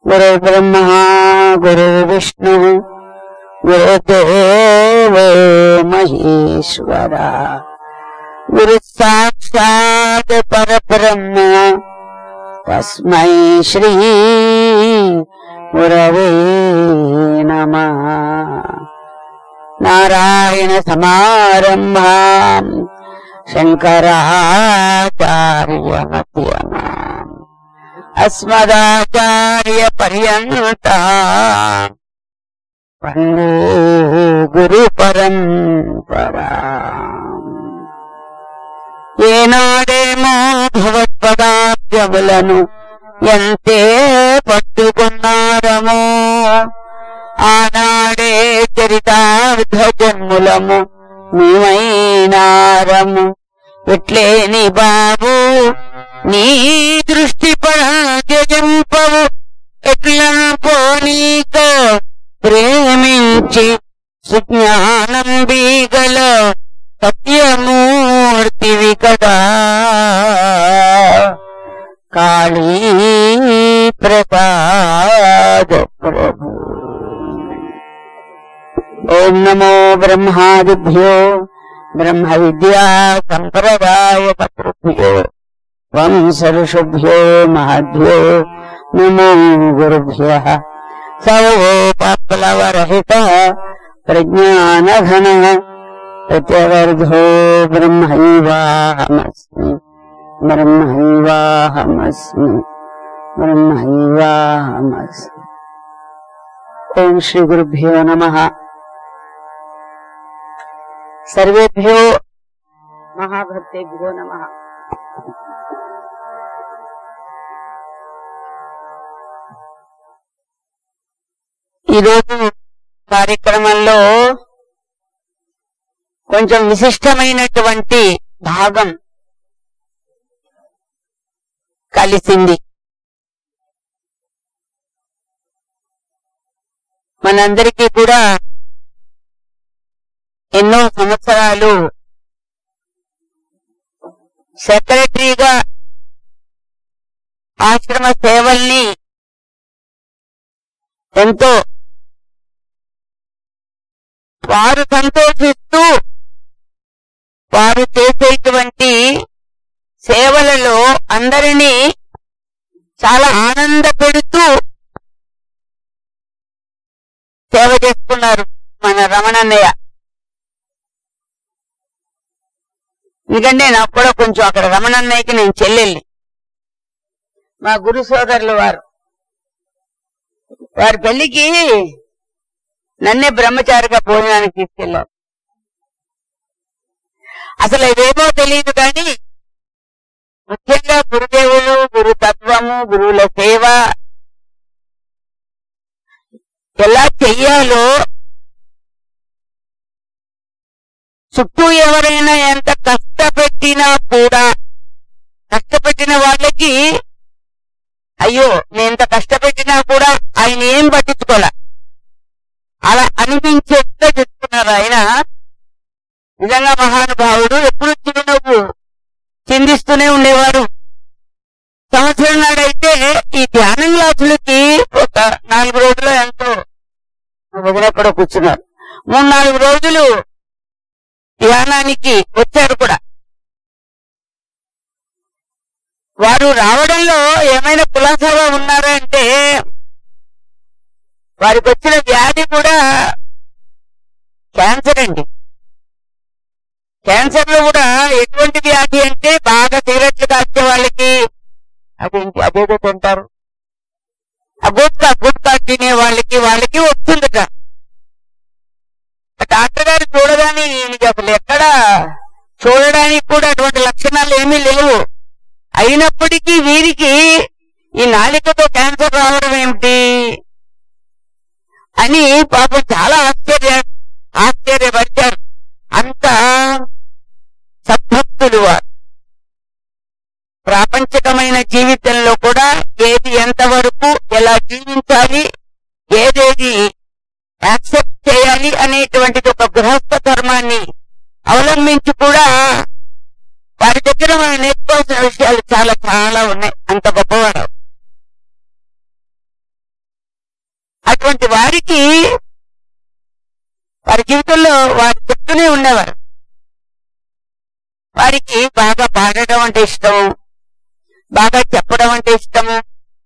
గురు బ్రహ్మ గురు విష్ణు గురుదేవో మహేశ్వర గురు సాక్షాత్ పరబ్రహ్మ తస్మై శ్రీ గురవే నమః. నారాయణ సమారంభాం శంకరాచార్యమధ్యమాం అస్మదాచార్య పర్యంతం వందే గురు పరంపరా. ఏనాడేమో భగవత్పదాబ్జములను ఎంతే పట్టుకున్నారమో ఆనాడే చరితార్థ జన్ములము మేమైనారము. ఎట్లేని బాబు నీ దృష్టి పరాజయింపవు ఎట్లా పోనీకో ప్రేమించి సుజ్ఞానం బీగల సత్యమూర్తివి కదా కాళీ ప్రసాద ప్రభు. ఓం నమో బ్రహ్మాదిభ్యో బ్రహ్మ విద్యా సంప్రదాయ కర్తృభ్యో వంశఋషుభ్యో మహద్భ్యో నమో గురుభ్యః. సర్వోపప్లవరహిత ప్రజ్ఞానఘన ప్రత్యగర్ధో బ్రహ్మైవాహమస్మి బ్రహ్మైవాహమస్మి బ్రహ్మైవాహమస్మి. ఓం శ్రీ గురుభ్యో నమః. సర్వేభ్యో మహాభక్తేభ్యో నమః. ఈరోజు కార్యక్రమంలో కొంచెం విశిష్టమైనటువంటి భాగం కలిసింది. మనందరికీ కూడా ఎన్నో సంవత్సరాలు సెక్రటరీగా ఆశ్రమ సేవల్ని ఎంతో వారు సంతోషిస్తూ వారు చేసేటువంటి సేవలలో అందరినీ చాలా ఆనంద పెడుతూ సేవ చేసుకున్నారు మన రమణన్నయ్య. ఎందుకంటే నాకు కూడా కొంచెం అక్కడ రమణన్నయ్యకి నేను చెల్లెల్ని, మా గురు సోదరులు వారి పెళ్లికి నన్నే బ్రహ్మచారిగా భోజనానికి తీసుకెళ్లారు. అసలు ఇదేమో తెలియదు కానీ ముఖ్యంగా గురుదేవులు, గురు తత్వము, గురువుల సేవ ఎలా చెయ్యాలో, చుట్టూ ఎవరైనా ఎంత కష్టపెట్టినా కూడా కష్టపెట్టిన వాళ్ళకి అయ్యో నేంత కష్టపెట్టినా కూడా ఆయన ఏం పట్టించుకోలే అలా అనిపించేట్లా చెప్తున్నారు. ఆయన నిజంగా మహానుభావుడు. ఎప్పుడు చిరునవ్వు చిందిస్తూనే ఉండేవారు. సంవత్సరం నాడైతే ఈ ధ్యానం క్లాసులకి ఒక 4 రోజులు ఎంతో వదిలేక్కడ కూర్చున్నారు. 3-4 రోజులు ధ్యానానికి వచ్చారు కూడా. వారు రావడంలో ఏమైనా కులాసాగా ఉన్నారా అంటే వారికి వచ్చిన వ్యాధి కూడా క్యాన్సర్ అండి. క్యాన్సర్ లో కూడా ఎటువంటి వ్యాధి అంటే బాగా సిగరెట్లు కాల్చే వాళ్ళకి అదేదో తింటారు, గుట్కా తినే వాళ్ళకి వస్తుందట. డాక్టర్ గారు చూడగానే అసలు ఎక్కడ చూడడానికి కూడా అటువంటి లక్షణాలు ఏమీ లేవు. అయినప్పటికీ వీరికి ఈ నాలికతో క్యాన్సర్ రావడం ఏమిటి అని పాపం చాలా ఆశ్చర్యపరిచారు. అంత సద్భక్తులు వారు. ప్రాపంచికమైన జీవితంలో కూడా ఏది ఎంతవరకు ఎలా జీవించాలి, ఏదేది యాక్సెప్ట్ చేయాలి అనేటువంటిది ఒక గృహస్థ ధర్మాన్ని అవలంబించి కూడా వారి దగ్గర మనం నేర్చుకోవాల్సిన విషయాలు చాలా చాలా ఉన్నాయి. అంత గొప్పవాడు. ఉన్నటువంటి వారికి వారి జీవితంలో వారు చెప్తూనే ఉండేవారు. వారికి బాగా పాడటం అంటే ఇష్టము, బాగా చెప్పడం అంటే ఇష్టము.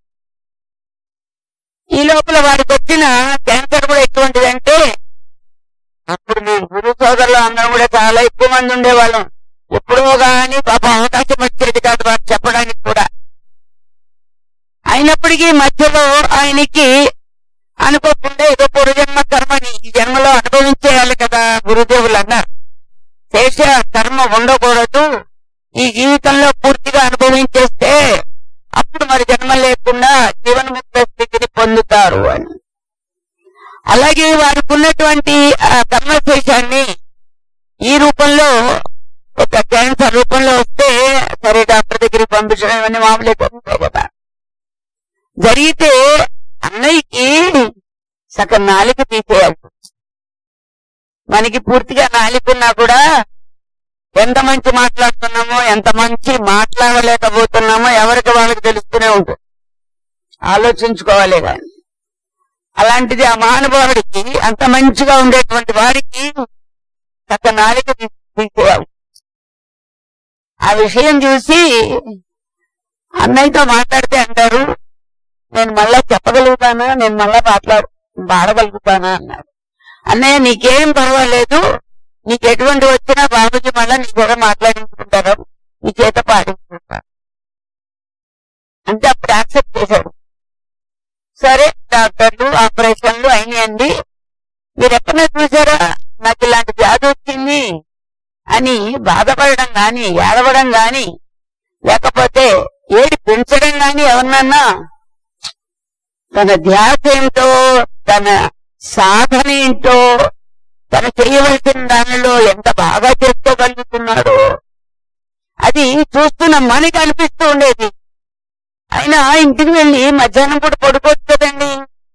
ఈ లోపల వారికి వచ్చిన క్యాన్సర్ కూడా ఎటువంటిదంటే, అప్పుడు మేము గురు సోదరులు అందరం కూడా చాలా ఎక్కువ మంది ఉండేవాళ్ళం. ఎప్పుడో గాని పాప అవకాశం వచ్చేది కాదు వారు చెప్పడానికి కూడా. అయినప్పటికీ మధ్యలో ఆయనకి అనుకోకుండా ఏదో పూర్వజన్మ కర్మని ఈ జన్మలో అనుభవించేయాలి కదా గురుదేవులు అన్నారు. శేష కర్మ ఉండకూడదు, ఈ జీవితంలో పూర్తిగా అనుభవించేస్తే అప్పుడు మరి జన్మ లేకుండా జీవన్ముక్త స్థితిని పొందుతారు అని. అలాగే వారికి ఉన్నటువంటి ఆ కర్మశేషాన్ని ఈ రూపంలో ఒక క్యాన్సర్ రూపంలో వస్తే సరే డాక్టర్ దగ్గరికి పంపించడం ఇవన్నీ మామూలే కదా. జరిగితే అన్నయ్యకి సగం నాలిక తీసేయాలి. మనకి పూర్తిగా నాలికున్నా కూడా ఎంత మంచి మాట్లాడుతున్నామో ఎంత మంచి మాట్లాడలేకపోతున్నామో ఎవరికి వాళ్ళకి తెలుస్తూనే ఉంటుంది. ఆలోచించుకోవాలి కానీ అలాంటిది ఆ మహానుభావుడికి అంత మంచిగా ఉండేటువంటి వారికి సగం నాలిక తీసేయాలి. ఆ విషయం చూసి అన్నయ్యతో మాట్లాడితే అంటారు, నేను మళ్ళా చెప్పగలుగుతానా, నేను మళ్ళా పాడగలుగుతానా అన్నారు. అన్నయ్య నీకేం పర్వాలేదు, నీకు ఎటువంటి వచ్చినా బాబుజీ మళ్ళా నీ కూడా మాట్లాడించుకుంటారు, నీ చేత పాడించుకుంటారు అంటే అప్పుడు యాక్సెప్ట్ చేశాడు. సరే డాక్టర్లు ఆపరేషన్లు అయినాయండి, మీరు ఎప్పుడైనా చూసారా నాకు ఇలాంటి వ్యాధి వచ్చింది అని బాధపడడం గాని ఏడవడం గాని లేకపోతే ఏడి పెంచడం గాని ఎవరినన్నా తన ధ్యాస ఏంటో తన సాధన ఏంటో తను చేయవలసిన దానిలో ఎంత బాగా చేసుకోగలుగుతున్నాడో అది చూస్తున్న మనకి అనిపిస్తూ ఉండేది. ఆయన ఇంటికి వెళ్ళి మధ్యాహ్నం కూడా పడుకోవచ్చు కదండి.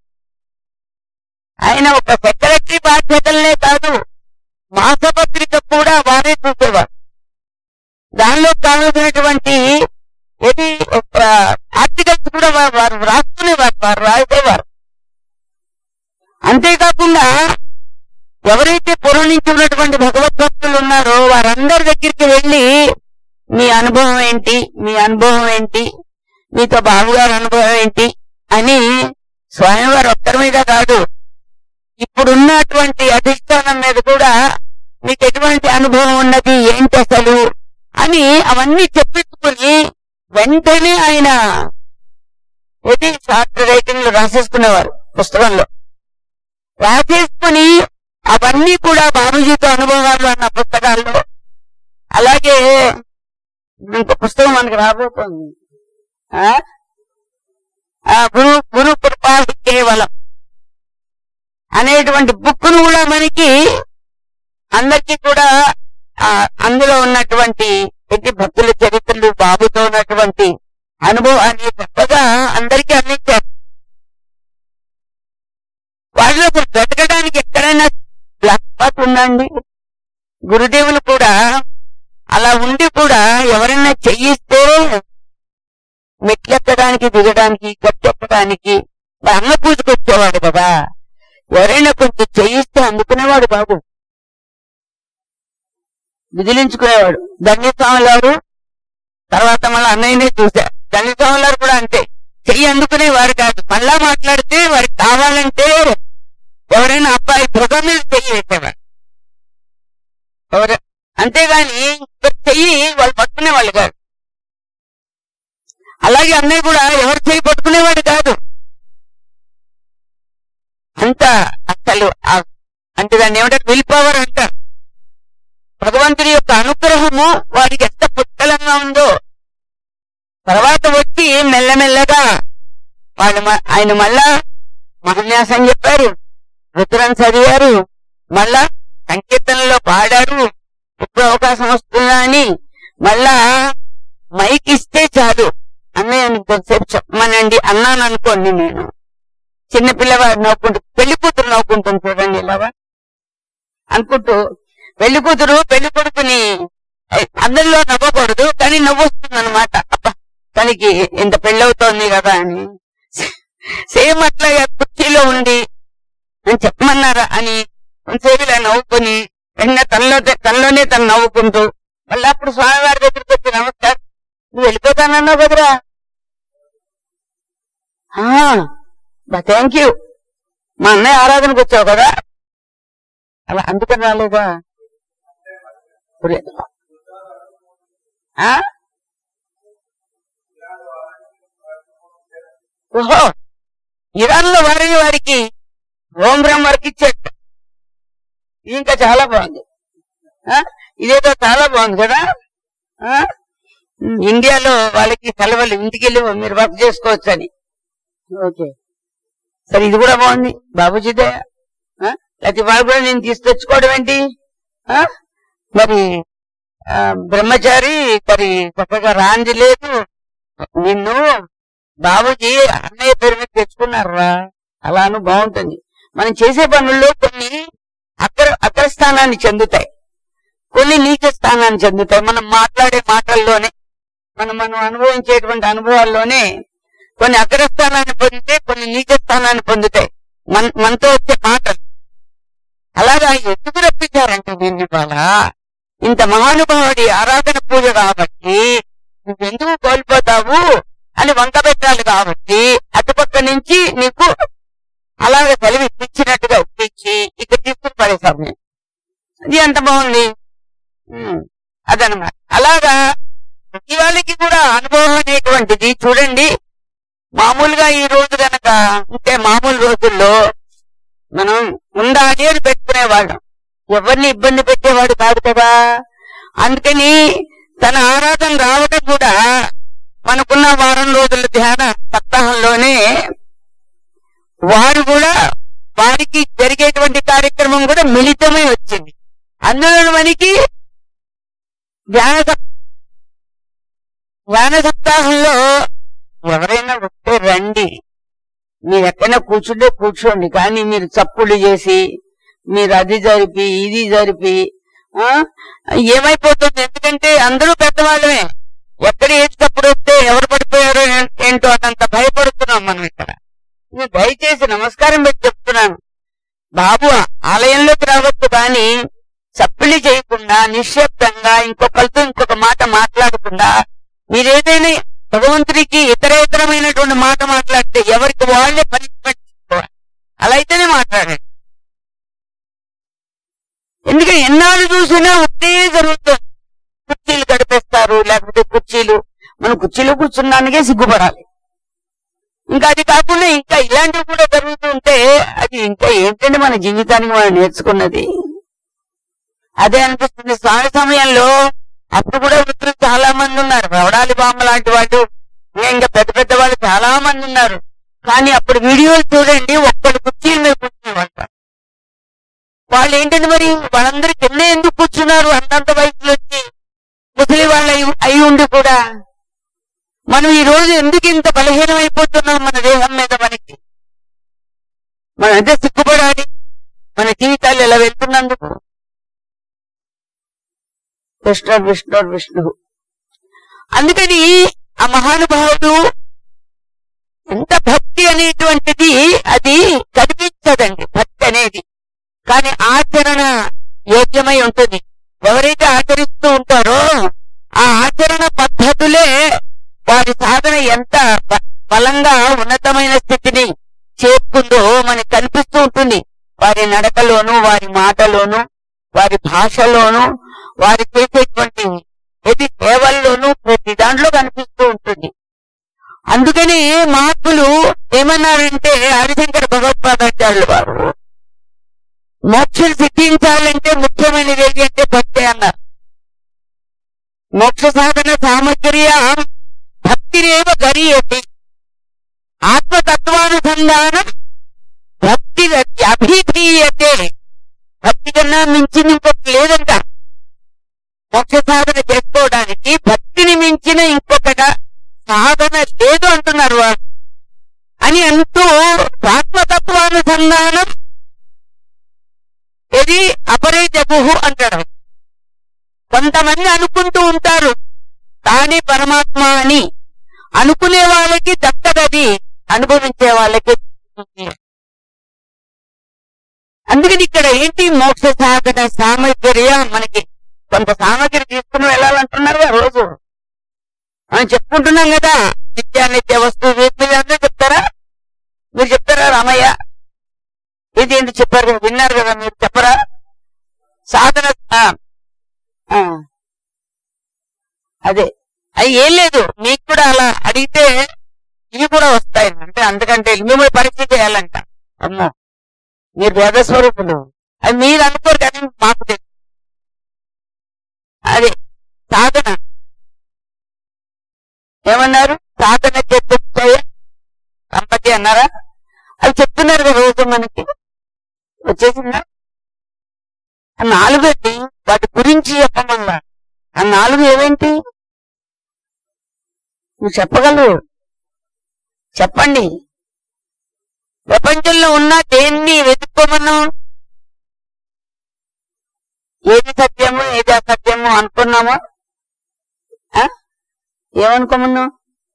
ఆయన ఒక సెక్రటరీ బాధ్యతలనే కాదు, మాసపత్రిక కూడా వారే చూసేవారు. దానిలో కావాల్సినటువంటి ఏది ఆర్టికల్స్ కూడా వారు రాసుకునేవారు, వారు రాసేవారు. అంతేకాకుండా ఎవరైతే పూర్వం నుంచి ఉన్నటువంటి భగవద్భక్తులు ఉన్నారో వారందరి దగ్గరికి వెళ్ళి మీ అనుభవం ఏంటి, మీ అనుభవం ఏంటి, మీతో బాబుగారి అనుభవం ఏంటి అని స్వయం వారు ఒక్కరి మీద కాదు, ఇప్పుడున్నటువంటి అధిష్టానం మీద కూడా మీకు ఎటువంటి అనుభవం ఉన్నది ఏంటి అసలు అని అవన్నీ చెప్పించుకుని వెంటనే ఆయన ఏది షార్ట్ రైటింగ్ లో రాసేసుకునేవారు. పుస్తకంలో రాసేసుకుని అవన్నీ కూడా బాబుజీతో అనుభవాలు అన్న పుస్తకాల్లో. అలాగే ఇంకో పుస్తకం మనకు రాబోతోంది, గురు కృపా కేవలం అనేటువంటి బుక్ ను కూడా మనకి అందరికీ కూడా అందులో ఉన్నటువంటి భక్తుల చరిత్రలు బాబుతో ఉన్నటువంటి అనుభవాన్ని గొప్పగా అందరికీ అందించారు. వాళ్ళు అసలు బ్రతకడానికి ఎక్కడైనా బ్లాక్ ఉందండి. గురుదేవులు కూడా అలా ఉండి కూడా ఎవరైనా చెయ్యిస్తే మెట్లెక్కడానికి దిగడానికి గట్టెక్కడానికి అన్న పూజకొచ్చేవాడు కదా, ఎవరైనా కొంచెం చెయ్యిస్తే అందుకునేవాడు బాబు, విదిలించుకునేవాడు. ధన్యస్వామి గారు తర్వాత మళ్ళీ అన్నయ్యనే చూశారు. ధన్యస్వామి గారు కూడా అంతే, చెయ్యి అందుకునేవారు కాదు, మళ్ళా మాట్లాడితే వారికి కావాలంటే ఎవరైనా అబ్బాయి భుజం మీద చెయ్యి వేసేవారు. అంతేగాని చెయ్యి వాళ్ళు పట్టుకునేవాళ్ళు కాదు. అలాగే అన్నయ్య కూడా ఎవరు చెయ్యి పట్టుకునేవాడు కాదు. అంత అసలు అంటే దాన్ని ఏమంటారు, విల్ పవర్ అంటారు. భగవంతుడి యొక్క అనుగ్రహము వారికి ఎంత పుష్కలంగా ఉందో. తర్వాత వచ్చి మెల్లమెల్లగా ఆయన మళ్ళా మహాన్యాసం చెప్పారు, రుద్రం చదివారు, మళ్ళా సంకీర్తనలో పాడారు. ఎప్పుడు అవకాశం వస్తుందా అని మళ్ళా మైక్ ఇస్తే చాలు, అన్నయ్య కొంతసేపు చెప్పమనండి అన్నాను అనుకోండి. నేను చిన్నపిల్లవాడు నవ్వుకుంటూ, పెళ్లి కూతురు నవ్వుకుంటుంది చూడండి ఇలాగా అనుకుంటూ, పెళ్లి కూతురు పెళ్లి కొడుకుని అందరిలో నవ్వకూడదు కానీ నవ్వొస్తుంది అనమాట. అబ్బా తనకి ఇంత పెళ్ళవుతోంది కదా అని. సేమ్ అట్లాగే కుర్చీలో ఉండి అని చెప్పమన్నారా అని కొంతసేపు ఇలా నవ్వుకొని వెంటనే తనలోనే తను నవ్వుకుంటూ మళ్ళీ అప్పుడు స్వామివారి దగ్గరికి వచ్చి నమస్కారం, నువ్వు వెళ్ళిపోతానన్నావు కదరా, థ్యాంక్ యూ, మా అన్నయ్య ఆరాధనకు వచ్చావు కదా, అలా అందుకని రాలేదా? ఓహో, ఇరాన్ లో వారికి హోమ్ బ్రహ్మ వర్క్ ఇచ్చాడు. ఇంకా చాలా బాగుంది. ఇదేదో చాలా బాగుంది కదా. ఇండియాలో వాళ్ళకి సెలవులు, ఇంటికి వెళ్ళి మీరు వర్క్ చేసుకోవచ్చు అని. ఓకే, సరే ఇది కూడా బాగుంది బాబుజీదే. ప్రతి వాళ్ళు కూడా నేను తీసుకొచ్చుకోవడం ఏంటి? మరి బ్రహ్మచారి మరి చక్కగా రాంది లేదు, నిన్ను బాబుజీ అన్నయ్య పేరు మీద తెచ్చుకున్నారా, అలాను బాగుంటుంది. మనం చేసే పనుల్లో కొన్ని అగ్రస్థానాన్ని చెందుతాయి, కొన్ని నీచ స్థానాన్ని చెందుతాయి. మనం మాట్లాడే మాటల్లోనే, మనం అనుభవించేటువంటి అనుభవాల్లోనే కొన్ని అగ్రస్థానాన్ని పొందితే కొన్ని నీచ స్థానాన్ని పొందుతాయి మనతో వచ్చే మాటలు. అలాగా ఎందుకు రప్పించారంటే దీన్ని ఇవాళ ఇంత మహానుభావుడి ఆరాధన పూజ కాబట్టి నువ్వెందుకు కోల్పోతావు అని వంక పెట్టాలి కాబట్టి అటుపక్క నుంచి నీకు అలాగే సెలవు ఇప్పించినట్టుగా ఇప్పించి ఇక్కడ తీసుకుని పడేశారు నేను. ఇది ఎంత బాగుంది. అదనమాట. అలాగా ప్రతి వాళ్ళకి కూడా అనుభవం అనేటువంటిది చూడండి. మామూలుగా ఈ రోజు కనుక అంటే మామూలు రోజుల్లో మనం ఉండాలి అని పెట్టుకునేవాళ్ళం, ఎవరిని ఇబ్బంది పెట్టేవాడు కాదు కదా. అందుకని తన ఆరాధన రావడం కూడా మనకున్న వారం రోజుల ధ్యాన సప్తాహంలోనే వారు కూడా వారికి జరిగేటువంటి కార్యక్రమం కూడా మిళితమై వచ్చింది. అందులో మనకి ధ్యాన సప్తాహంలో ఎవరైనా వస్తే రండి, మీరు ఎక్కడైనా కూర్చుంటే కూర్చోండి, కానీ మీరు చప్పుళ్ళు చేసి మీరు అది జరిపి ఇది జరిపి ఏమైపోతుంది. ఎందుకంటే అందరూ పెద్దవాళ్ళమే, ఎక్కడ ఏది తప్పుడు వస్తే ఎవరు పడిపోయారో ఏంటో అదంత భయపడుతున్నాం మనం ఇక్కడ. నేను దయచేసి నమస్కారం పెట్టి చెప్తున్నాను, బాబు ఆలయంలోకి రావచ్చు కానీ చప్పుళ్ళు చేయకుండా నిశ్శబ్దంగా ఇంకొకరితో ఇంకొక మాట మాట్లాడకుండా మీరేదైనా భగవంతుడికి ఇతరేతరమైనటువంటి మాట మాట్లాడితే ఎవరికి వాళ్ళే పనిష్మెంట్ తీసుకోవాలి. అలా అయితేనే మాట్లాడండి. ఎందుకంటే ఎన్నాళ్ళు చూసినా ఒకే జరుగుతుంది. కుర్చీలు గడిపేస్తారు, లేకపోతే మనం కుర్చీలో కూర్చున్నానికే సిగ్గుపడాలి. ఇంకా అది కాకుండా ఇంకా ఇలాంటివి కూడా జరుగుతూ ఉంటే అది ఇంకా ఏంటంటే మన జీవితానికి మనం నేర్చుకున్నది అదే అనిపిస్తుంది. స్వామి సమయంలో అప్పుడు కూడా వృత్తులు చాలా మంది ఉన్నారు, రవడాలి బామ్మ లాంటి వాళ్ళు, ఇంకా పెద్ద పెద్ద వాళ్ళు చాలా మంది ఉన్నారు. కానీ అప్పుడు వీడియోలు చూడండి, ఒక్కడు కుర్చీల మీద కూర్చునేవాళ్ళు. వాళ్ళు ఏంటంటే మరి వాళ్ళందరూ కింద ఎందుకు కూర్చున్నారు అంతంత వయసులో వచ్చి, ముసలి వాళ్ళు అయి ఉండి కూడా. మనం ఈ రోజు ఎందుకు ఇంత బలహీనం అయిపోతున్నాం మన దేహం మీద? మనం ఎంత సిగ్గుపడాలి మన జీవితాలు ఎలా వెళ్తున్నందుకు. విష్ణు. అందుకని ఆ మహానుభావుడు ఎంత భక్తి అనేటువంటిది అది కనిపించదండి, భక్తి అనేది. కానీ ఆచరణ యోగ్యమై ఉంటుంది. ఎవరైతే ఆచరిస్తూ ఉంటారో ఆ ఆచరణ పద్ధతులే వారి సాధన ఎంత బలంగా ఉన్నతమైన స్థితిని చేరుకుందో మనకు కనిపిస్తూ ఉంటుంది. వారి నడకలోను, వారి మాటలోను, వారి భాషలోను, వారి చేసేటువంటి ప్రతి సేవల్లోనూ ప్రతి దాంట్లో కనిపిస్తూ ఉంటుంది. అందుకని మహాత్ములు ఏమన్నారంటే హరిశంకర భగవత్పాదాచార్యులు వారు మోక్షం సిద్ధించాలంటే ముఖ్యమైనది ఏది అంటే భక్తి అన్నారు. మోక్ష సాధన సామగ్ర్య భక్తిరేవ గరీయతి, ఆత్మతత్వానుసంధానం భక్తి అభిధీయతే. భక్తి కన్నా మించింది ఇంకొకటి లేదంట. మోక్ష సాధన చేసుకోవడానికి భక్తిని మించిన ఇంకొకట సాధన లేదు అంటున్నారు వారు. అని అంటూ ఆత్మతత్వానుసంధానం ఇది అపరే జగుహు అంటాడు. కొంతమంది అనుకుంటూ ఉంటారు తానే పరమాత్మ అని. అనుకునే వాళ్ళకి దక్కదది, అనుభవించే వాళ్ళకి అందుకని ఇక్కడ ఏంటి మోక్ష సాధన సామగ్రి మనకి కొంత సామగ్రి తీసుకుని వెళ్ళాలంటున్నారు రోజు మనం చెప్పుకుంటున్నాం కదా. నిత్య వస్తువు మీరు అందరూ చెప్తారా? మీరు చెప్తారా రామయ్య? ఇది ఏంటి చెప్పారు కదా, విన్నారు కదా, మీరు చెప్పరా? సాధన అదే అది ఏం లేదు, మీకు కూడా అలా అడిగితే ఇవి కూడా వస్తాయి. అంటే అందుకంటే మిమ్మల్ని పరీక్ష చేయాలంట. అమ్మో మీరు వేద స్వరూపులు, అది మీరు అనుకోరు కానీ మాకు తెలుసు. అదే సాధన ఏమన్నారు? సాధన చేస్తే సంపత్తి అన్నారా? అవి చెప్తున్నారు కదా రోజు మనకి వచ్చేసిందా? ఆ 4 ఏంటి? వాటి గురించి చెప్పమన్నా. ఆ 4 ఏవేంటి నువ్వు చెప్పగలవు? చెప్పండి. ప్రపంచంలో ఉన్న దేన్ని వెతుక్కోమన్నాం? ఏది సత్యము ఏది అసత్యము అనుకున్నామా? ఏమనుకోమన్నాం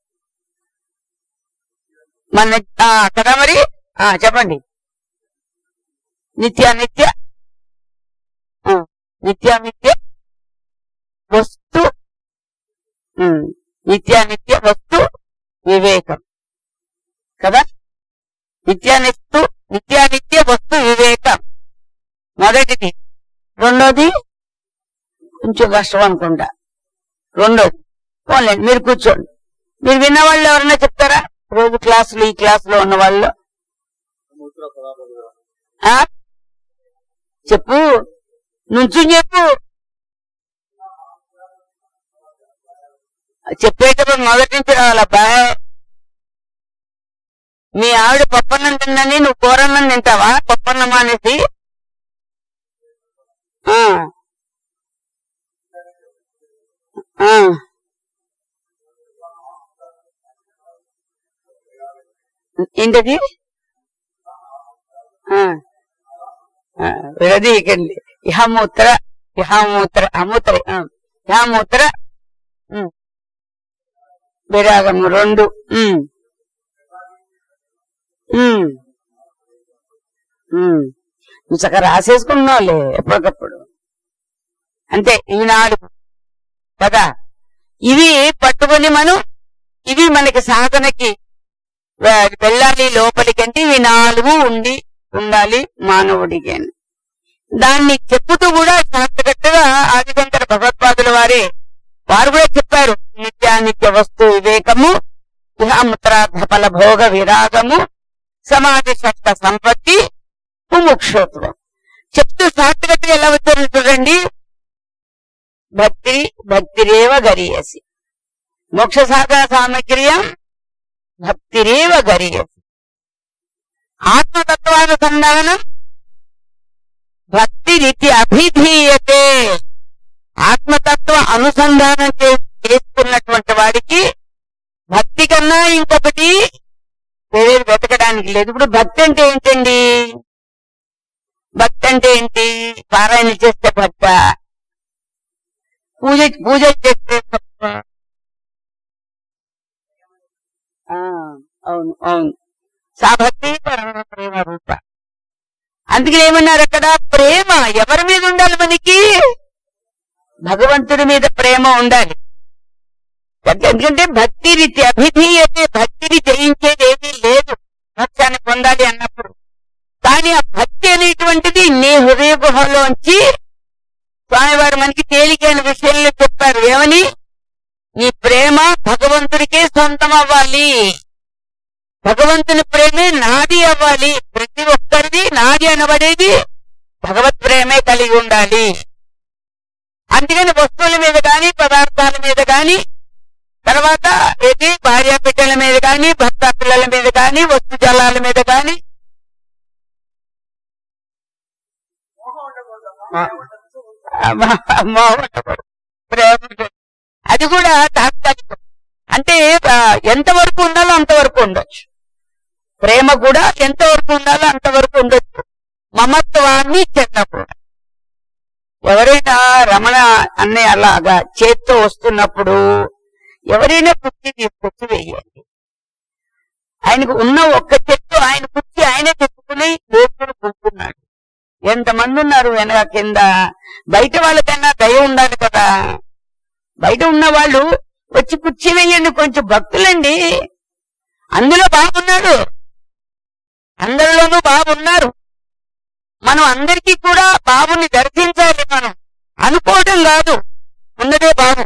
మన కదా? మరి చెప్పండి. నిత్యానిత్య వస్తు నిత్యానిత్య వస్తు వివేకం కదా. నిత్యానిత్య వస్తు వివేకం మొదటిది. రెండోది కొంచెం కష్టం అనుకుంటా. రెండోది పోలేండి, మీరు కూర్చోండి. మీరు విన్న వాళ్ళు ఎవరన్నా చెప్తారా? రోజు క్లాసులు ఈ క్లాసులో ఉన్న వాళ్ళు చెప్పు, నుంచి చెప్పు. చెప్పేటప్పుడు మొదటి నుంచి రావాలబ్బాయ్. మీ ఆవిడ పప్పన్నం తిందని నువ్వు కూరన్నం తింటావా? పప్పన్నం అనేసి ఏంటది? విడదీయకండి. ఇహమూత్ర విరాగము 2. నువ్వు చక్కగా రాసేసుకున్నావులే ఎప్పటికప్పుడు. అంతే. ఇవి 4 కదా. ఇవి పట్టుకొని ఇవి మనకి సాధనకి వెళ్ళాలి లోపలికి. అంటే ఇవి 4 ఉండాలి మానవుడికి అని దాన్ని చెప్పుతూ కూడా శాస్త్రగట్టుగా ఆదిశంకర భగవత్పాదుల వారు కూడా చెప్పారు. నిత్యానిత్య వస్తు వివేకము, ఇహముత్రార్థ ఫల భోగ విరాగము, సమాధి శక్త సంపత్తి, ముముక్షుత్వం చెప్తూ శాస్త్రగట్టుగా ఎలా వచ్చారు చూడండి. భక్తిరేవ గరీయసి, మోక్ష సాధన సామగ్ర్యం భక్తిరేవ గరీయసి. ఆత్మతత్వానుసంధానం భక్తి రీతి అభిధీయతే. ఆత్మతత్వ అనుసంధానం చేసుకున్నటువంటి వాడికి భక్తి కన్నా ఇంకొకటి వేరేది వెతకడానికి లేదు. ఇప్పుడు భక్తి అంటే ఏంటండి? భక్తి అంటే ఏంటి? పారాయణ చేస్తే భక్త, పూజ చేస్తే భక్త. అవును సాభక్తి పరమ ప్రేమ రూప. అందుకని ఏమన్నారు అక్కడ? ప్రేమ ఎవరి మీద ఉండాలి? మనకి భగవంతుడి మీద ప్రేమ ఉండాలి. ఎందుకంటే భక్తి రీతి అభిధీయతే, భక్తిని జయించేది ఏమీ లేదు మోక్షాన్ని పొందాలి అన్నప్పుడు. కానీ ఆ భక్తి అనేటువంటిది నీ హృదయ గుహలోంచి స్వామివారు మనకి తేలికైన విషయంలో చెప్పారు. ఏమని? నీ ప్రేమ భగవంతుడికే సొంతం అవ్వాలి. భగవంతుని ప్రేమే నాది అవ్వాలి. ప్రతి ఒక్కరిది నాది అనబడేది భగవత్ ప్రేమే కలిగి ఉండాలి. అందుకని వస్తువుల మీద కానీ పదార్థాల మీద కానీ, తర్వాత భార్య బిడ్డల మీద కానీ, భర్త పిల్లల మీద కానీ, వస్తు జలాల మీద కానీ అది కూడా తాత్కాలికం. అంటే ఎంతవరకు ఉండాలో అంతవరకు ఉండొచ్చు. ప్రేమ కూడా ఎంతవరకు ఉండాలో అంతవరకు ఉండొచ్చు. మమత్వాన్ని చెందకూడదు. ఎవరైనా రమణ అన్నయ్య అలాగా చేత్తో వస్తున్నప్పుడు ఎవరైనా కుర్చీ తీసుకొచ్చి వేయండి. ఆయనకు ఉన్న ఒక్క చెట్టు ఆయన కుర్చీ ఆయనే తెచ్చుకుని వేసుకుని కూర్చున్నాడు. ఎంతమంది ఉన్నారు వెనక కింద. బయట వాళ్ళకన్నా దయ ఉండాలి కదా. బయట ఉన్న వాళ్ళు వచ్చి కుర్చీ వేయండి, కొంచెం భక్తులండి. అందులో బాగున్నాడు, అందరిలోనూ బాగున్నారు. మనం అందరికీ కూడా బాబుని దర్శించాలి. మనం అనుకోవటం కాదు, ఉన్నదే బాబు.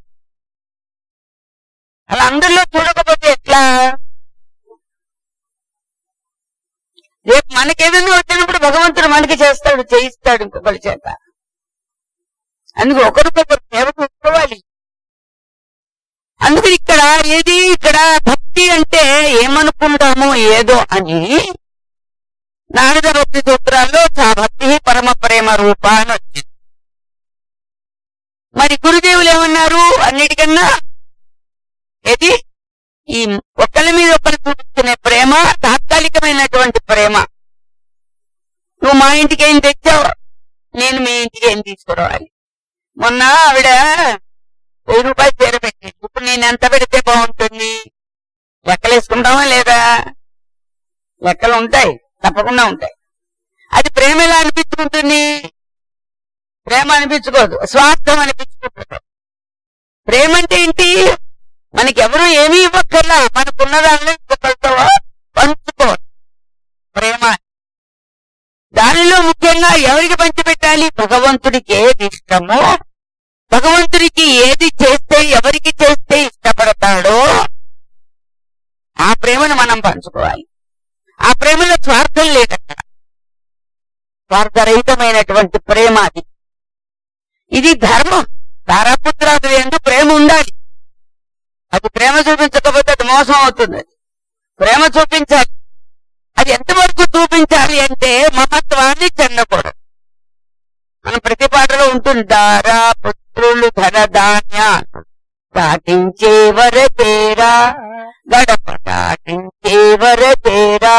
అలా అందరిలో చూడకపోతే ఎట్లా? రేపు మనకేదైనా వచ్చినప్పుడు భగవంతుడు మనకి చేస్తాడు, చేయిస్తాడు ఇంకొకరి చేత. అందుకు ఒకరికొకరు సేవ చూసుకోవాలి. అందుకు ఇక్కడ భక్తి అంటే ఏమనుకుంటామో ఏదో అని నారద భక్తి సూత్రాల్లో భక్తి పరమ ప్రేమ రూప అని వచ్చింది. మరి గురుదేవులు ఏమన్నారు? అన్నిటికన్నా ఏది ఈ ఒకరి మీద ఒకరు చూపించుకునే ప్రేమ తాత్కాలికమైనటువంటి ప్రేమ. నువ్వు మా ఇంటికి ఏం తెచ్చావు, నేను మీ ఇంటికి ఏం తీసుకురావాలి. మొన్న ఆవిడ 1000 రూపాయలు చీర పెట్టింది. ఇప్పుడు నేను ఎంత పెడితే బాగుంటుంది? లెక్కలు వేసుకుంటామా లేదా? లెక్కలు ఉంటాయి, తప్పకుండా ఉంటాయి. అది ప్రేమ ఎలా అనిపించుకుంటుంది? ప్రేమ అనిపించుకోదు, స్వార్థం అనిపించుకుంటుంది. ప్రేమ అంటే ఏంటి? మనకెవరు ఏమీ ఇవ్వక్కర్లా, మనకున్న దానిలో ఇంకొకరితో పంచుకోవాలి ప్రేమ. దానిలో ముఖ్యంగా ఎవరికి పంచిపెట్టాలి? భగవంతుడికి ఏది ఇష్టమో, భగవంతుడికి ఏది చేస్తే, ఎవరికి చేస్తే ఇష్టపడతాడో ఆ ప్రేమను మనం పంచుకోవాలి. ఆ ప్రేమలో స్వార్థం లేదక్కడ, స్వార్థరహితమైనటువంటి ప్రేమ అది. ఇది ధర్మం. తారాపుత్రాదులు ఎందు ప్రేమ ఉండాలి. అది ప్రేమ చూపించకపోతే అది మోసం అవుతుంది. ప్రేమ చూపించాలి. అది ఎంతవరకు చూపించాలి అంటే మమత్వాన్ని చెందకూడదు. మనం ప్రతి పాటలో ఉంటుంది, దారా పుత్రులు ధనధాన్య దాటించేవర తేరా, గడప దాటించేవర తేరా.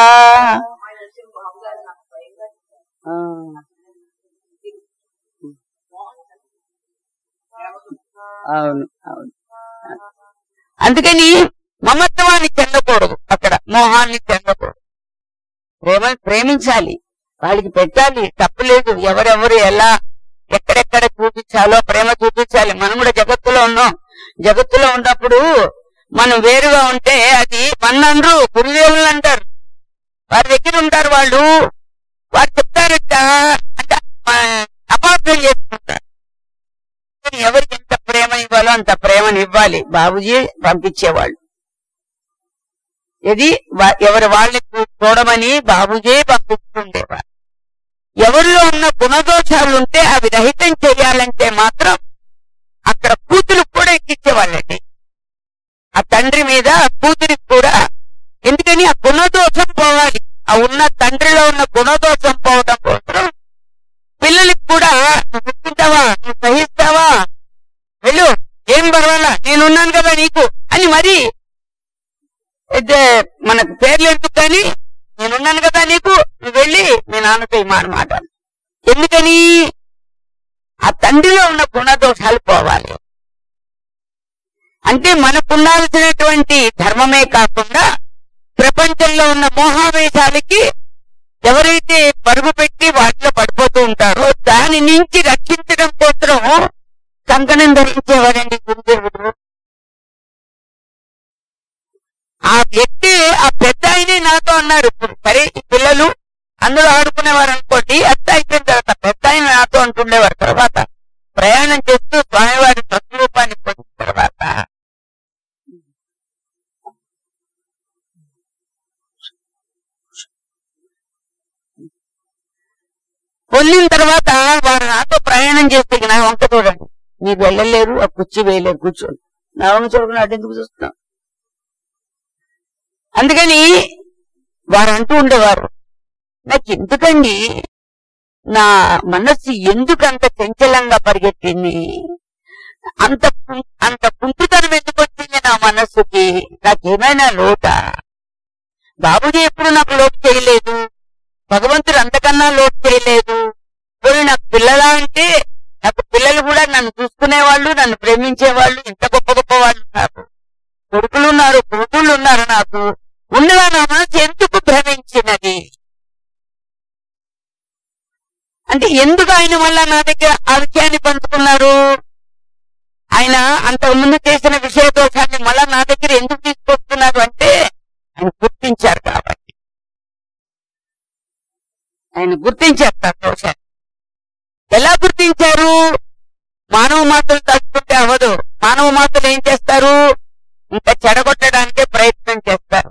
అవును అవును. అందుకని మమత్వాన్ని చెందకూడదు, అక్కడ మోహాన్ని చెందకూడదు. ప్రేమించాలి, వాళ్ళకి పెట్టాలి, తప్పులేదు. ఎవరెవరు ఎలా ఎక్కడెక్కడ చూపించాలో ప్రేమ చూపించాలి. మనం కూడా జగత్తులో ఉన్నాం. జగత్తులో ఉన్నప్పుడు మనం వేరుగా ఉంటే అది మన్నరు గురుదేవులు అంటారు. వారి దగ్గర ఉంటారు వాళ్ళు, వారు చెప్తారట అంటే అపార్థం చేసుకుంటారు. ఎవరికి ఎంత ప్రేమ ఇవ్వాలో అంత ప్రేమని ఇవ్వాలి. బాబుజీ పంపించేవాళ్ళు. ఇది ఎవరి వాళ్ళని చూడమని బాబుజీ పంపిస్తుండేవారు. ఎవరిలో ఉన్న గుణదోషాలు ఉంటే అవి రహితం చేయాలంటే మాత్రం అక్కడ కూతురికి కూడా ఎక్కించేవాళ్ళండి. ఆ తండ్రి మీద కూతురికి కూడా. ఎందుకని ఆ గుణదోషం పోవాలి. ఆ ఉన్న తండ్రిలో ఉన్న గుణదోషం పోవడం కోసం పిల్లలకి కూడా నువ్వు ఒప్పుకుంటావా, నువ్వు సహిస్తావా, వెళ్ళు, ఏం పర్వాలా, నేనున్నాను కదా నీకు అని. మరి మనకు పేర్లు ఎందుకు కానీ, నేనున్నాను కదా నీకు, నువ్వు వెళ్ళి మీ నాన్నతో ఈ మాట మాట్లాడు. ఎందుకని? ఆ తండ్రిలో ఉన్న గుణదోషాలు పోవాలి. అంటే మనకుండాల్సినటువంటి ధర్మమే కాకుండా ప్రపంచంలో ఉన్న మోహావేశాలకి ఎవరైతే పరుగు పెట్టి వాటిలో పడిపోతూ ఉంటారో దాని నుంచి రక్షించడం కోసం కంకణం ధరించేవారండి గురుదేవుడు. ఆ వ్యక్తి, ఆ పెద్ద ఆయనే నాతో అన్నారు, సరే ఈ పిల్లలు అందులో ఆడుకునేవారు అనుకోండి, అంతా అయిపోయిన తర్వాత పెద్ద ఆయన నాతో అంటుండేవారు. తర్వాత ప్రయాణం చేస్తూ స్వామివారి స్వస్వరూపాన్ని పొందిన తర్వాత వారు నాతో ప్రయాణం చేస్తే నా వంక చూడండి, మీరు వెళ్ళలేరు, ఆ కుర్చీ వేయలేరు, కూర్చోండి. నా వంక చూడకుండా అటు ఎందుకు చూస్తున్నాం? అందుకని వారు అంటూ ఉండేవారు, నాకు ఎందుకండి నా మనస్సు ఎందుకంత చంచలంగా పరిగెత్తింది, అంత కుంటుతనం ఎందుకు వచ్చింది నా మనస్సుకి, నాకేమైనా లోటా? బాబుజీ ఎప్పుడు నాకు లోటు చేయలేదు, భగవంతుడు అంతకన్నా లోటు చేయలేదు. పోనీ నాకు పిల్లలా అంటే నాకు పిల్లలు కూడా నన్ను చూసుకునేవాళ్ళు, నన్ను ప్రేమించేవాళ్ళు, ఇంత గొప్ప గొప్ప వాళ్ళు నాకు కొడుకులు ఉన్నారు, కూతుళ్ళు ఉన్నారు. నాకు ఉండగా నా మనసు ఎందుకు భ్రమించినది? ఆయన మళ్ళా నా దగ్గర ఆ విషయాన్ని పంచుకున్నారు? ఆయన అంతకు ముందు చేసిన విషయ దోషాన్ని మళ్ళా నా దగ్గర ఎందుకు తీసుకొస్తున్నారు అంటే ఆయన గుర్తించారు కాబట్టి. ఆయన గుర్తించారు ఆ దోషాన్ని. ఎలా గుర్తించారు? మానవ మాటలు తలుచుకుంటే అవ్వదు. మానవ మాటలు ఏం చేస్తారు? ఇంకా చెడగొట్టడానికే ప్రయత్నం చేస్తారు.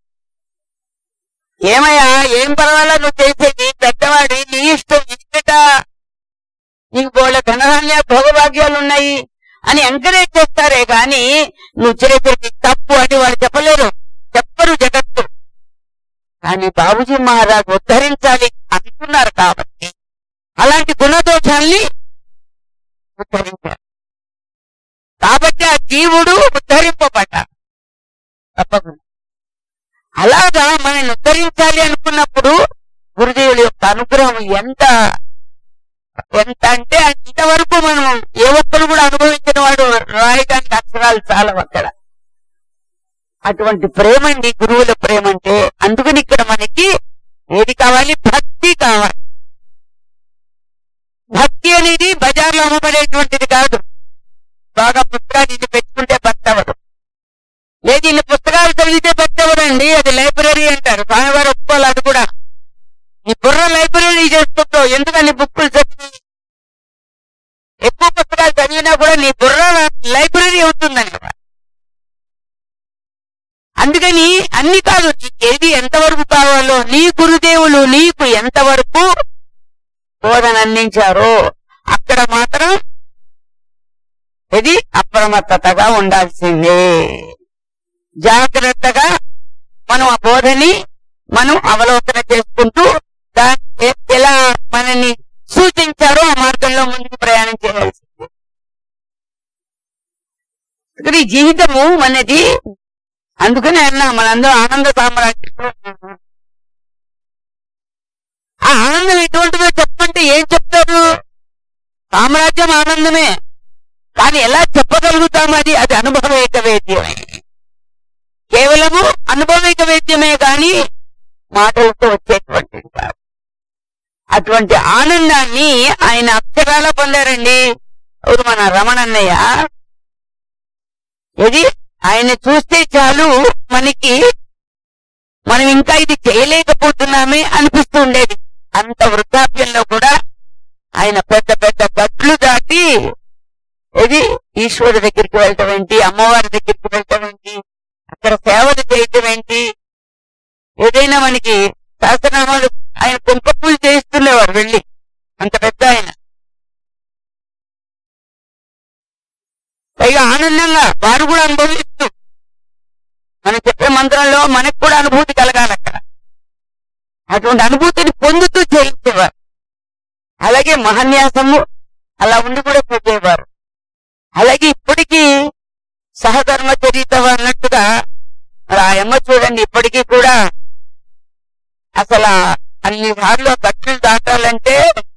ఏమయ్యా, ఏం పర్వాలా నువ్వు చేసేది, పెద్దవాడి నీ ఇష్టం, ఇంతట నీకు బోళ్ళ ధనధాన్య భోగభాగ్యాలు ఉన్నాయి అని ఎంకరేజ్ చేస్తారే గాని నువ్వు చేసేది తప్పు అని వాళ్ళు చెప్పలేరు, చెప్పరు జగత్తు. కానీ బాబూజీ మహారాజ్ ఉద్ధరించాలి అనుకున్నారు కాబట్టి అలాంటి గుణదోషాల్ని ఉద్ధరించారు. కాబట్టి ఆ జీవుడు ఉద్ధరింపబడ్డాడు తప్పకుండా. అలాగా మనల్ని ఉద్ధరించాలి అనుకున్నప్పుడు గురుదేవుల యొక్క అనుగ్రహం ఎంత ఎంత అంటే ఇంతవరకు మనం ఏ ఒక్కరు కూడా అనుభవించిన వాడు రాయడానికి అక్షరాలు చాలా అక్కడ. అటువంటి ప్రేమ అండి గురువుల ప్రేమ అంటే. అందుకని ఇక్కడ మనకి ఏది కావాలి? భక్తి కావాలి. భక్తి అనేది బజార్లో అమ్మబడేటువంటిది కాదు. బాగా పుస్తకాలు ఇది పెట్టుకుంటే భక్తి అవ్వదు. లేదు ఇన్ని పుస్తకాలు చదివితే భక్తి అవ్వదండి, అది లైబ్రరీ అంటారు. స్వామివారు ఒప్పుకోవాలి. అది కూడా నీ బుర్ర లైబ్రరీ చేసుకుంటావు. ఎందుకని బుక్కులు చదివి ఎక్కువ పుస్తకాలు చదివినా కూడా నీ బుర్ర లైబ్రరీ అవుతుందని కదా. అందుకని అన్ని కాదు, ఏది ఎంతవరకు కావాలో నీ గురుదేవులు నీకు ఎంతవరకు బోధన అందించారో అక్కడ మాత్రం ఇది అప్రమత్తతగా ఉండాల్సిందే. జాగ్రత్తగా మనం ఆ బోధని మనం అవలోకన చేసుకుంటూ ఎలా మనని సూచించారో ఆ మార్గంలో ముందుకు ప్రయాణం చేయాల్సింది. ఇక్కడ ఈ జీవితము మనది. అందుకని అన్నా మనందరూ ఆనంద సామ్రాజ్యంలో. ఆ ఆనందం ఎటువంటిదో చెప్పంటే ఏం చెప్తారు? సామ్రాజ్యం ఆనందమే, కానీ ఎలా చెప్పగలుగుతాం? అది అనుభవైక వేద్యమే. కేవలము అనుభవైక వేద్యమే కానీ మాటలతో వచ్చేటువంటిది కాదు. అటువంటి ఆనందాన్ని ఆయన అక్షరాల పొందారండి. ఎవరు? మన రమణన్నయ్య. ఇది ఆయన చూస్తే చాలు మనకి మనం ఇంకా ఇది చేయలేకపోతున్నామే అనిపిస్తూ ఉండేది. అంత వృద్ధాప్యంలో కూడా ఆయన పెద్ద పెద్ద గట్లు దాటి ఇది ఈశ్వరుడి దగ్గరికి వెళ్ళటం ఏంటి, అమ్మవారి దగ్గరికి వెళ్ళటం ఏంటి, అక్కడ సేవలు చేయటం ఏంటి, ఏదైనా మనకి సహస్రనామాలు ఆయన కుంక పూజ చేయిస్తుండేవారు వెళ్ళి. అంత పెద్ద ఆయన. పైగా ఆనందంగా వారు కూడా అనుభవిస్తూ మనం చెప్పే మంత్రంలో మనకు కూడా అనుభూతి కలగాలి అక్కడ. అటువంటి అనుభూతిని పొందుతూ చేయించేవారు. అలాగే మహాన్యాసము అలా ఉండి కూడా చూసేవారు. అలాగే ఇప్పటికీ సహధర్మ చరిత అన్నట్టుగా ఆ అమ్మ చూడండి, ఇప్పటికీ కూడా అసలు అన్ని సార్లు గట్టులు దాటాలంటే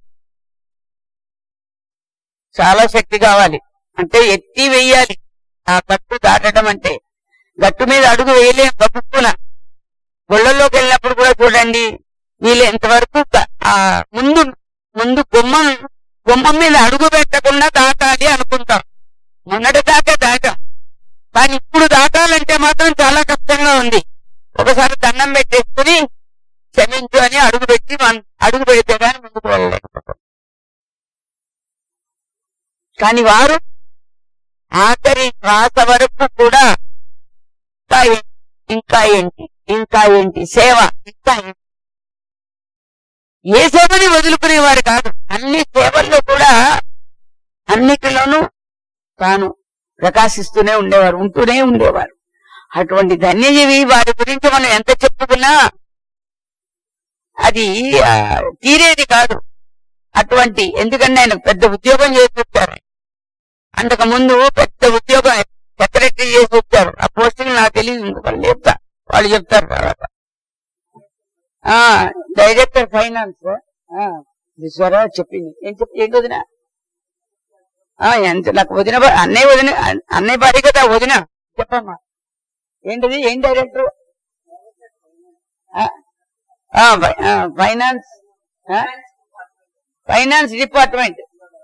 చాలా శక్తి కావాలి. అంటే ఎత్తి వెయ్యాలి ఆ గట్టు దాటడం అంటే. గట్టు మీద అడుగు వేయలేం గబుక్కున. గుళ్ళల్లోకి వెళ్ళినప్పుడు కూడా చూడండి, వీళ్ళు ఎంతవరకు ఆ ముందు గుమ్మం మీద అడుగు పెట్టకుండా దాటాలి అనుకుంటాం. మొన్నటి దాకా దాటాం, కానీ ఇప్పుడు దాటాలంటే మాత్రం చాలా కష్టంగా ఉంది. ఒకసారి దండం పెట్టేసుకుని క్షమించు అని అడుగు పెడితే కానీ ముందుకు వెళ్ళలేకపోతాం. కానీ వారు ఆఖరి శ్వాస వరకు కూడా ఇంకా ఏంటి సేవ, ఇంకా ఏంటి. ఏ సేవని వదులుకునేవారు కాదు. అన్ని సేవల్లో కూడా అన్నిటిలోనూ తాను ప్రకాశిస్తూనే ఉండేవారు, ఉంటూనే ఉండేవారు. అటువంటి ధన్యజీవి. వారి గురించి మనం ఎంత చెప్పుకున్నా అది తీరేది కాదు. అటువంటి ఎందుకంటే ఆయన పెద్ద ఉద్యోగం చేసి వచ్చారు. అంతకు ముందు పెద్ద ఉద్యోగం సెక్రటరీ చేసి వచ్చారు. ఆ పోస్టింగ్ నాకు తెలియదు, వాళ్ళు చెప్తారు తర్వాత. డైరెక్టర్ ఫైనాన్స్ విశ్వరా చెప్పింది. ఏంటి వదిన? ఎంత నాకు వదిన, అన్నయ్య భార్య కదా వదిన. చెప్పమ్మా ఏంటిది? ఏం డైరెక్టర్? ఫైనాన్స్ ఫైనాన్స్ డిపార్ట్మెంట్,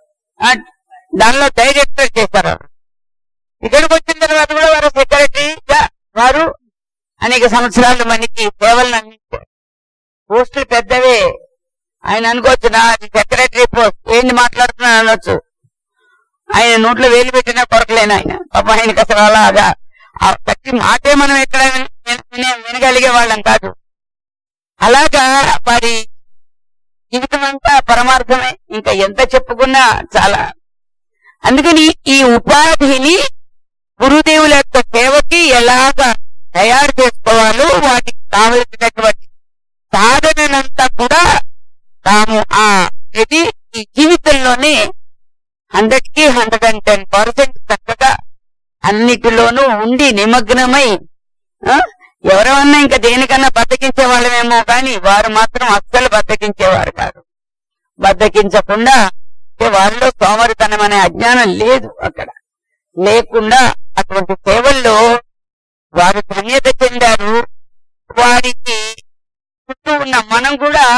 దానిలో డైరెక్టర్ చేశారు. ఇక్కడికి వచ్చిన తర్వాత కూడా వారు సెక్రటరీగా వారు అనేక సంవత్సరాలు మనకి సేవలను అందించారు. పోస్టులు పెద్దవే. ఆయన అనుకోవచ్చు నా సెక్రటరీ పోస్ట్ ఏంటి మాట్లాడుతున్నాను అనొచ్చు. ఆయన నోట్లో వేలు పెట్టినా కొరకలేను ఆయన. పాప ఆయనకి అసలు అలాగా ఆ ప్రతి మాటే మనం ఎక్కడ వినగలిగే వాళ్ళం కాదు. అలాగా వారి జీవితం అంతా పరమార్థమే. ఇంకా ఎంత చెప్పుకున్నా చాలా. అందుకని ఈ ఉపాధిని గురుదేవుల యొక్క సేవకి ఎలాగా తయారు చేసుకోవాలో వాటికి కావలసినటువంటి సాధనంతా కూడా తాము ఇది ఈ జీవితంలోనే 100కి 110% చక్కగా అన్నిటిలోనూ ఉండి నిమగ్నమై ఎవరెవరన్నా ఇంకా దేనికన్నా బద్దకించే వాళ్ళమేమో కానీ వారు మాత్రం అస్సలు బద్దకించేవారు కాదు. బద్దకించకుండా వారిలో సోమరితనం అనే అజ్ఞానం లేదు. అక్కడ లేకుండా అటువంటి సేవల్లో వారు ధన్యత చెందారు. వారికి చుట్టూ ఉన్న మనం కూడా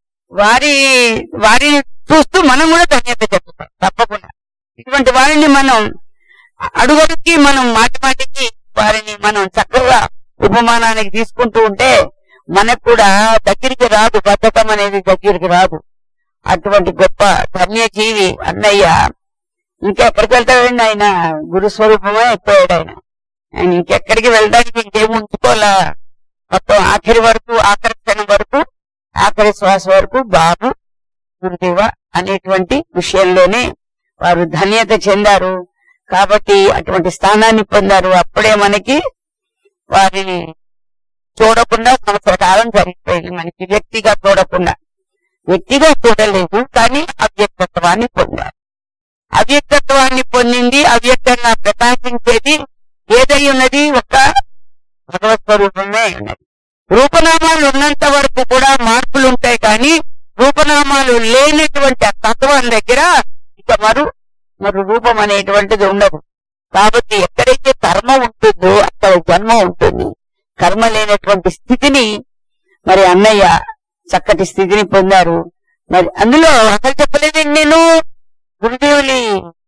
వారిని చూస్తూ మనం కూడా ధన్యత చెందుతాం తప్పకుండా. ఇటువంటి వారిని మనం అడుగడుక్కి మనం మాటిమాటికి వారిని మనం చక్కగా ఉపమానానికి తీసుకుంటూ ఉంటే మనకు కూడా దగ్గరికి రాదు, బద్ధకం అనేది దగ్గరికి రాదు. అటువంటి గొప్ప ధన్యజీవి అన్నయ్య. ఇంకెక్కడికి వెళ్తాడండి ఆయన? గురుస్వరూపమే అయిపోయాడు ఆయన. ఆయన ఇంకెక్కడికి వెళ్ళడానికి ఇంకేం ఉంచుకోలే. మొత్తం ఆఖరి వరకు, ఆఖరి క్షణం వరకు, ఆఖరి శ్వాస వరకు బాబు గురుదేవ అనేటువంటి విషయంలోనే వారు ధన్యత చెందారు. కాబట్టి అటువంటి స్థానాన్ని పొందారు. అప్పుడే మనకి వారిని చూడకుండా సంవత్సర కాలం జరిగిపోయింది. మనకి వ్యక్తిగా చూడకుండా, వ్యక్తిగా చూడలేదు కానీ అవ్యక్తత్వాన్ని పొందారు. అవ్యక్తత్వాన్ని పొందింది, అవ్యక్తంగా ప్రకాశించేది ఏదై ఉన్నది? ఒక భగవత్ స్వరూపమే ఉన్నది. రూపనామాలు ఉన్నంత వరకు కూడా మార్పులు ఉంటాయి కానీ రూపనామాలు లేనటువంటి ఆ తత్వం దగ్గర ఇక మరో రూపం అనేటువంటిది ఉండదు. కాబట్టి ఎక్కడైతే కర్మ ఉంటుందో అక్కడ జన్మ ఉంటుంది. కర్మ లేనటువంటి స్థితిని మరి అన్నయ్య చక్కటి స్థితిని పొందారు. మరి అందులో అసలు చెప్పలేదండి నేను, గురుదేవులి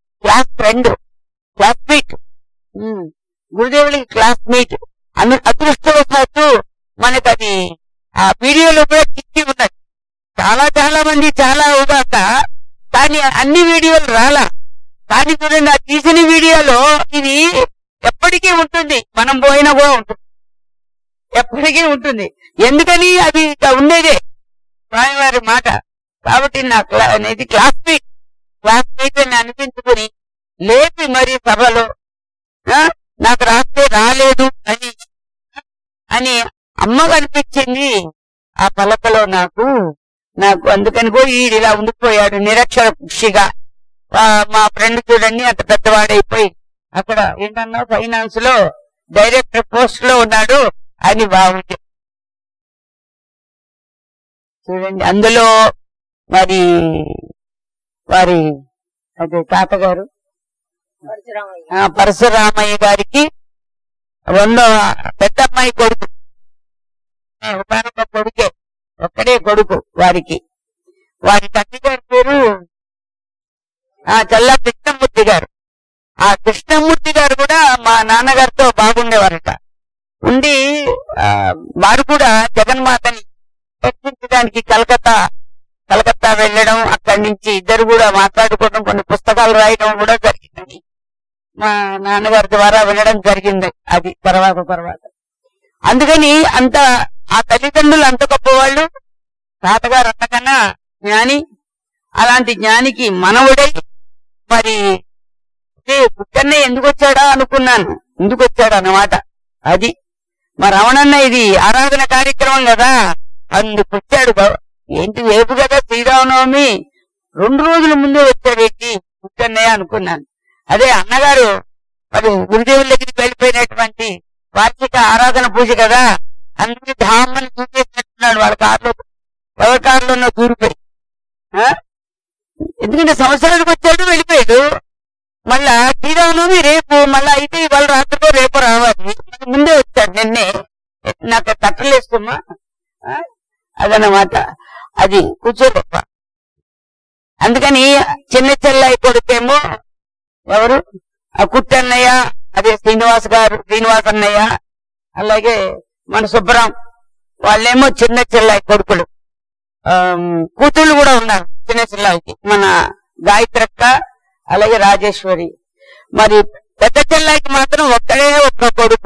క్లాస్మేట్, గురుదేవులి క్లాస్మేట్. అదృష్టవశాత్తు మనకు అది ఆ వీడియోలో కూడా చిక్కి ఉన్నది. చాలా మంది చాలా ఉదాక కానీ అన్ని వీడియోలు రాలా. కానీ చూడండి ఆ తీసిన వీడియోలో ఇది ఎప్పటికీ ఉంటుంది. మనం పోయినా కూడా ఉంటుంది, ఎప్పటికీ ఉంటుంది. ఎందుకని అది ఇక ఉండేదే స్వామివారి మాట. కాబట్టి అనేది క్లాస్మేట్ అని అనిపించుకుని లేపి మరి సభలో నాకు రాస్తే రాలేదు అని అమ్మకు అనిపించింది ఆ పలకలో నాకు. అందుకని కూడా ఇలా ఉండిపోయాడు నిరక్షర పక్షిగా. మా ఫ్రెండ్ చూడండి అంత పెద్దవాడైపోయి అక్కడ ఏంటన్నా ఫైనాన్స్ లో డైరెక్టర్ పోస్ట్ లో ఉన్నాడు అని బాగుంది చూడండి. అందులో మరి వారి అదే తాతగారు పరశురామయ్య గారికి 100వ పెద్దమ్మాయి కొడుకు, కొడుకే, ఒక్కడే కొడుకు వారికి. వారి తండ్రి గారి పేరు చల్లా కృష్ణమూర్తి గారు. ఆ కృష్ణమూర్తి గారు కూడా మా నాన్నగారితో బాగుండేవారట. ఉండి వారు కూడా జగన్మాతని దర్శించడానికి కలకత్తా వెళ్ళడం, అక్కడి నుంచి ఇద్దరు కూడా మాట్లాడుకోవడం, కొన్ని పుస్తకాలు రాయడం కూడా జరిగింది. మా నాన్నగారి ద్వారా వినడం జరిగింది అది తర్వాత. అందుకని ఆ తల్లిదండ్రులు అంత గొప్పవాళ్ళు. తాతగారు అంతకన్నా జ్ఞాని. అలాంటి జ్ఞానికి మనవుడై మరి పుట్టన్నే ఎందుకు వచ్చాడా అనుకున్నాను. ఎందుకు వచ్చాడు అన్నమాట. అది మా రమణన్న ఇది ఆరాధన కార్యక్రమం కదా, అందుకు వచ్చాడు. ఏంటి రేపు కదా శ్రీరామనవమి, 2 రోజుల ముందే వచ్చాడేంటి పుట్టన్నే అనుకున్నాను. అదే అన్నగారు మరి గురుదేవుల దగ్గరికి వెళ్ళిపోయినటువంటి వార్షిక ఆరాధన పూజ కదా, అందుకే ధామని చూసేసినట్టున్నాడు. వాళ్ళ ఎవరి కారులోనో దూరిపోయి. ఎందుకంటే సంవత్సరానికి వచ్చాడు, వెళ్ళిపోయాడు. మళ్ళా శ్రీరామనవమి రేపు, మళ్ళా అయితే ఇవాళ రాత్రికో రేపు రావాలి. ముందే వచ్చాడు నిన్నే. నాకు తట్టలేస్తుమ్మా అదన్నమాట. అది కూర్చోలేప్ప. అందుకని చిన్న చెల్లయ్య కొడుకేమో ఎవరు ఆ కుట్టన్నయ్య, అదే శ్రీనివాస్ అన్నయ్య, అలాగే మన సుబ్బరాం వాళ్ళేమో చిన్న చెల్లయ్య కొడుకులు. కూతుళ్ళు కూడా ఉన్నారు చిన్న చెల్లయ్యకి, మన గాయత్రక్క అలాగే రాజేశ్వరి. మరి పెద్ద చెల్లయ్యకి మాత్రం ఒక్కడే ఒక్క కొడుకు.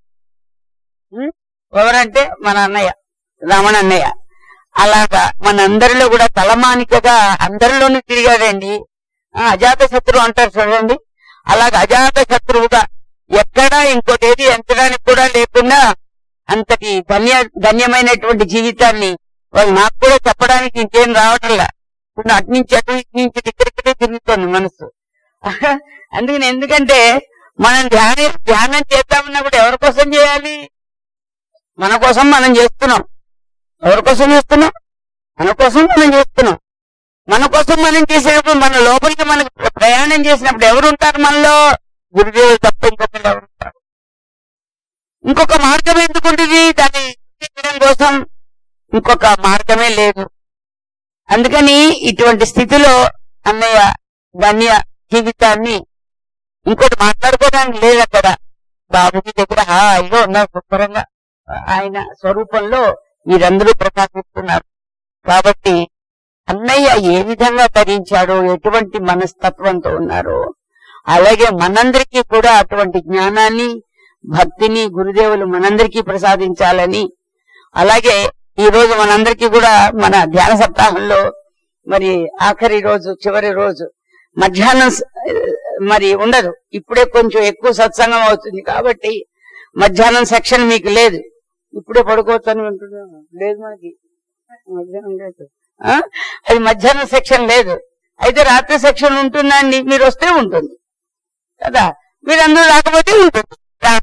ఎవరంటే మన అన్నయ్య రమణ అన్నయ్య. అలాగా మనందరిలో కూడా తలమానికగా అందరిలోనూ తిరిగాడండి. అజాత శత్రువు అంటారు చూడండి, అలాగే అజాత శత్రువుగా ఎక్కడా ఇంకోటి ఏది ఎంచడానికి కూడా లేకుండా అంతటి ధన్యమైనటువంటి జీవితాన్ని వాళ్ళు నాకు కూడా చెప్పడానికి ఇంకేం రావట్లా. అటు నుంచి అటు ఇటు నుంచి ఇక్కడిక్కడే తిరుగుతోంది మనసు. అందుకని ఎందుకంటే మనం ధ్యానం చేద్దామన్నా కూడా ఎవరి కోసం చేయాలి? మన కోసం మనం చేస్తున్నాం. ఎవరి కోసం చేస్తున్నాం? మన కోసం మనం చేస్తున్నాం. మన కోసం మనం చేసేటప్పుడు మన లోపలికి మనకు ప్రయాణం చేసినప్పుడు ఎవరు ఉంటారు మనలో? గురుదేవులు తప్ప ఇంకొకరు ఎవరు ఉంటారు? ఇంకొక మార్గం ఎందుకుంటుంది? దాన్ని చూపించడం కోసం ఇంకొక మార్గమే లేదు. అందుకని ఇటువంటి స్థితిలో అన్నయ్య ధన్య జీవితాన్ని ఇంకోటి మాట్లాడుకోవడానికి లేదు అక్కడ. బాబుజీ దగ్గర హాయిగా ఉన్నారు శుభ్రంగా, ఆయన స్వరూపంలో మీరందరూ ప్రకాశిస్తున్నారు. కాబట్టి అన్నయ్య ఏ విధంగా ధరించాడో, ఎటువంటి మనస్తత్వంతో ఉన్నారో, అలాగే మనందరికీ కూడా అటువంటి జ్ఞానాన్ని భక్తిని గురుదేవులు మనందరికీ ప్రసాదించాలని, అలాగే ఈ రోజు మనందరికీ కూడా మన ధ్యాన సప్తాహంలో మరి ఆఖరి రోజు చివరి రోజు మధ్యాహ్నం మరి ఉండదు. ఇప్పుడే కొంచెం ఎక్కువ సత్సంగం అవుతుంది కాబట్టి మధ్యాహ్నం సెక్షన్ మీకు లేదు. ఇప్పుడే పడుకోవచ్చు అని వింటున్నాను, లేదు మనకి మధ్యాహ్నం లేదు. అది మధ్యాహ్నం సెక్షన్ లేదు. అయితే రాత్రి సెక్షన్ ఉంటుందండి, మీరు వస్తే ఉంటుంది కదా, మీరందరూ రాకపోతే ఉంటుంది.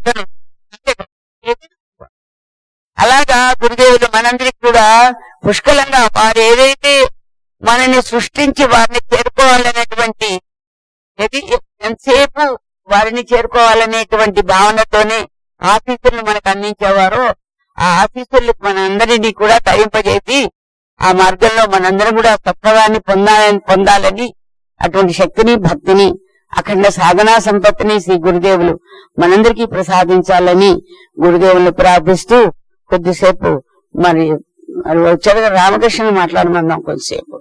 అలాగా గురుదేవులు మనందరికి కూడా పుష్కలంగా వారు ఏదైతే మనని సృష్టించి వారిని చేరుకోవాలనేటువంటి ఎంతసేపు వారిని చేరుకోవాలనేటువంటి భావనతోనే ఆశీస్సులను మనకు అందించేవారో ఆ ఆశీస్సులకు మనందరినీ కూడా తరింపజేసి ఆ మార్గంలో మనందరం కూడా సత్వగాన్ని పొందాలని, అటువంటి శక్తిని భక్తిని అఖండ సాధనా సంపత్తిని శ్రీ గురుదేవులు మనందరికీ ప్రసాదించాలని గురుదేవులను ప్రార్థిస్తూ కొద్దిసేపు మరి వచ్చారుగా రామకృష్ణ మాట్లాడమన్నాం కొద్దిసేపు.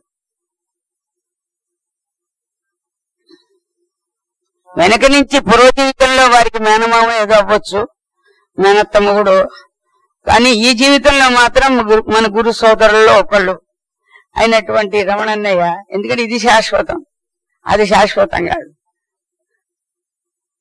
వెనక నుంచి పూర్వ జీవితంలో వారికి మేనమామ ఏదో అవ్వచ్చు, మేనత్తమ్మ కూడా, కానీ ఈ జీవితంలో మాత్రం మన గురు సోదరుల్లో ఒకళ్ళు అయినటువంటి రమణన్నయ్య. ఎందుకంటే ఇది శాశ్వతం, అది శాశ్వతం కాదు.